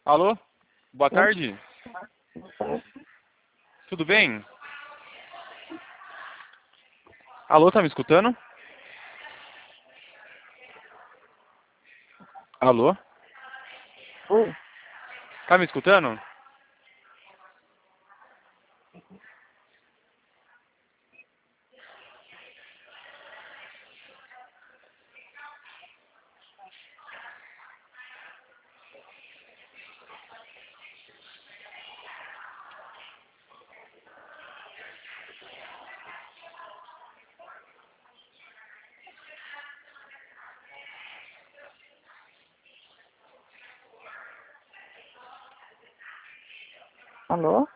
Alô? Boa Oi? tarde. Tudo bem? Alô, tá me escutando? Alô? Oi? Tá me escutando? Alô?